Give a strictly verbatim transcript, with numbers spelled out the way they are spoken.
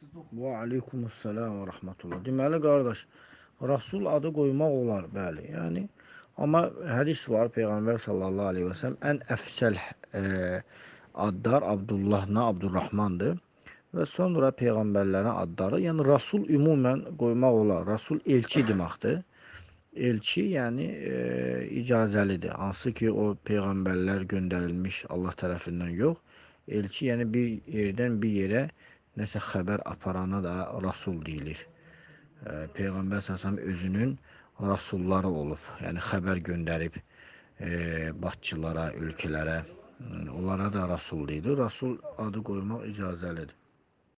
Və aleykumussalam və rahmetullah. Deməli, qardaş, Rasul adı qoymaq olar, bəli. Yəni, amma hədis var, Peyğəmbər sallallahu aleyhi və sələm ən əfsəl e, adlar Abdullahla Abdurrahmandır. Və sonra Peyğəmbərlərin adları, yəni Rasul ümumən qoymaq olar. Rasul elçi deməkdir. Elçi, yəni e, icazəlidir. Hansı ki, o Peyğəmbərlər göndərilmiş Allah tərəfindən yox. Elçi, yəni bir yerdən bir yerə nəsə xəbər aparana da Rasul deyilir. E, Peyğəmbər səsəm özünün Rasulları olub. Yəni xəbər göndərib e, batçılara, ölkələrə. Onlara da Rasul deyilir. Rasul adı qoymaq icazəlidir.